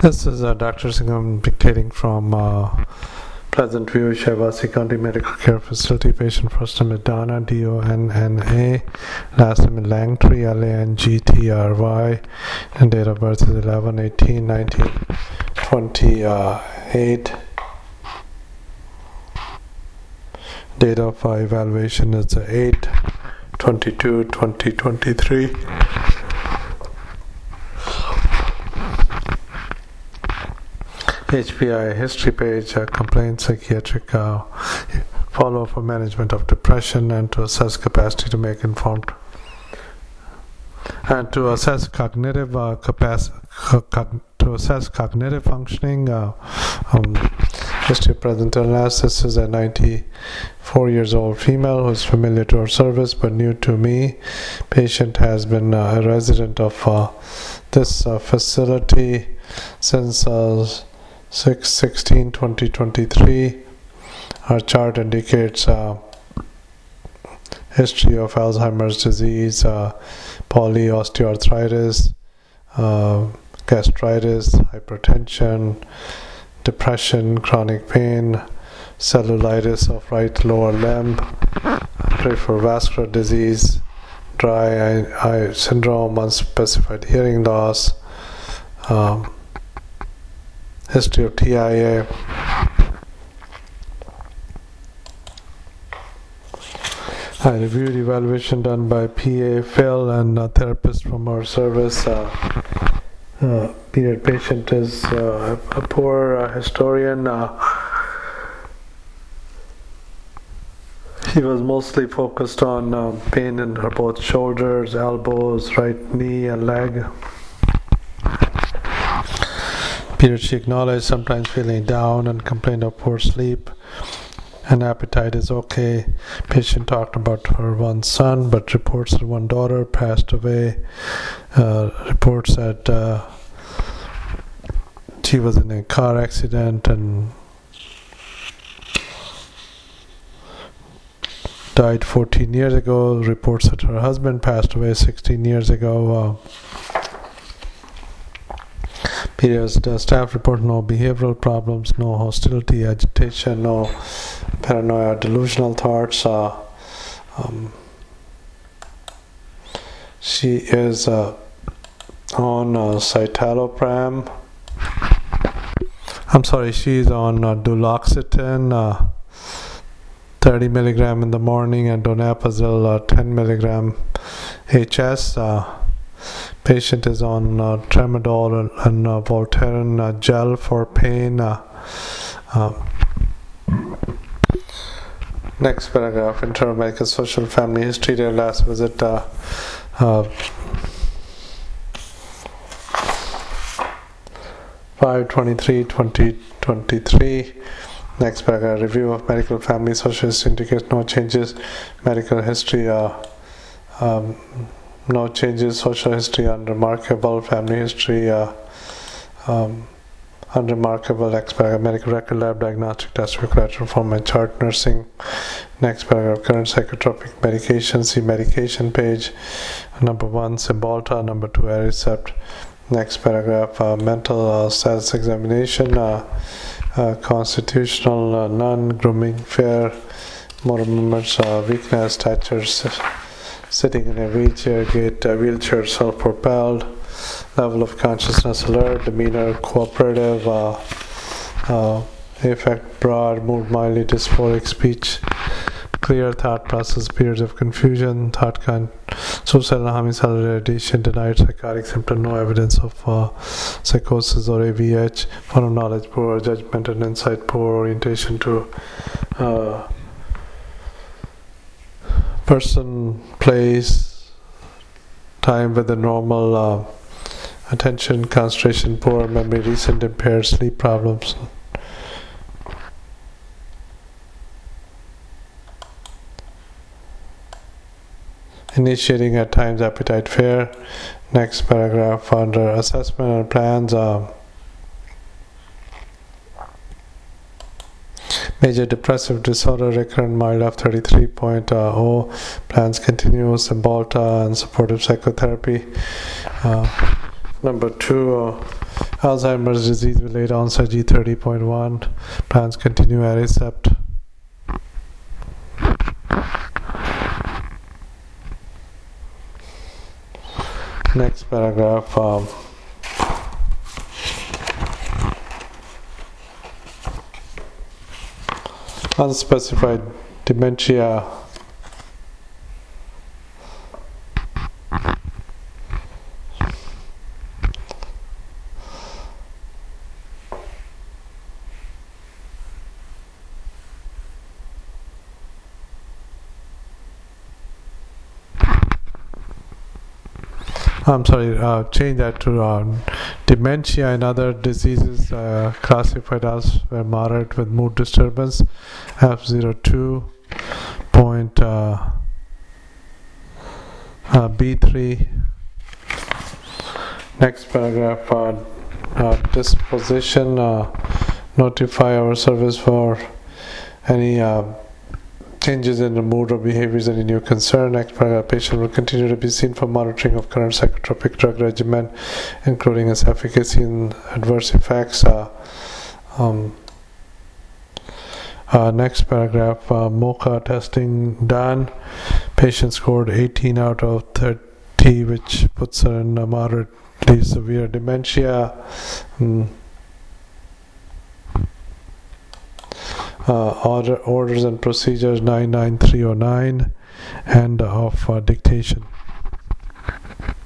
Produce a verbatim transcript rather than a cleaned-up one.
This is uh, Doctor Singham dictating from uh, Pleasant View, Shaivasi County Medical Care Facility. Patient first name is Donna, D O N N A. Last name is Langtry, L A N G T R Y. And date of birth is eleven eighteen nineteen twenty-eight. Date of uh, evaluation is eight twenty-two twenty twenty-three. H P I history page, uh, complaint psychiatric uh, follow for management of depression and to assess capacity to make informed and to assess cognitive uh, capacity co- to assess cognitive functioning. Uh, um, history of present illness. This is a ninety-four years old female who is familiar to our service but new to me. Patient has been uh, a resident of uh, this uh, facility since uh, six sixteen twenty twenty-three. Our chart indicates uh, history of Alzheimer's disease, uh, polyosteoarthritis, uh, gastritis, hypertension, depression, chronic pain, cellulitis of right lower limb, peripheral vascular disease, dry eye, eye syndrome, unspecified hearing loss, um, history of T I A. I reviewed evaluation done by P A Phil and a therapist from our service. Uh, uh, period patient is uh, a poor uh, historian. Uh, he was mostly focused on uh, pain in her both shoulders, elbows, right knee, and leg. Period, she acknowledged sometimes feeling down and complained of poor sleep, and appetite is okay. Patient talked about her one son, but reports that one daughter passed away. Uh, reports that uh, she was in a car accident and died fourteen years ago. Reports that her husband passed away sixteen years ago. Uh, Periods, the staff report no behavioral problems, no hostility, agitation, no paranoia, delusional thoughts. Uh, um, she is uh, on uh, citalopram. I'm sorry, she's on uh, duloxetine, uh, thirty milligram in the morning, and donepezil, uh, ten milligram H S. Uh, Patient is on uh, tramadol and, and uh, Voltaren uh, gel for pain. Uh, uh, next paragraph, internal medical social family history. Their last visit uh, uh, five twenty-three twenty twenty-three. Next paragraph, review of medical family social history indicates no changes. Medical history uh, um, no changes. Social history unremarkable. Family history uh, um, unremarkable. Next paragraph, medical record, lab diagnostic test, collateral form and chart. Nursing. Next paragraph, current psychotropic medication. See medication page. Number one, Cymbalta. Number two, Aricept. Next paragraph, uh, mental uh, status examination. Uh, uh, constitutional uh, none. Grooming fair. Motor movements, uh, weakness, stature, sitting in a wheelchair, gait, uh, wheelchair, self-propelled, level of consciousness alert, demeanor cooperative, uh, uh, affect broad, mood mildly dysphoric, speech clear, thought process, periods of confusion, thought con suicidal, homicidal radiation, denied psychotic symptom, no evidence of uh, psychosis or A V H, fun of knowledge poor, judgment and insight poor, orientation to uh, person, place, time with the normal uh, attention, concentration poor, memory recent impaired, sleep problems. Initiating at times appetite fair. Next paragraph, under assessment and plans. Uh, Major depressive disorder, recurrent mild of thirty-three point zero. Plans continue, Cymbalta and supportive psychotherapy. Uh, number two, uh, Alzheimer's disease with late onset G thirty point one. Plans continue Aricept. Next paragraph. Um, unspecified dementia. I'm sorry, uh, change that to uh, dementia and other diseases uh, classified as uh, moderate with mood disturbance, F zero two point uh, uh, B three. Next paragraph, uh, uh, disposition, uh, notify our service for any uh, changes in the mood or behaviors, any new concern. Next paragraph, patient will continue to be seen for monitoring of current psychotropic drug regimen, including its efficacy and adverse effects. Uh, um, uh, next paragraph, uh, MoCA testing done. Patient scored eighteen out of thirty, which puts her in a moderately severe dementia. Um, Uh, order, orders and procedures nine nine three oh nine and of uh, dictation.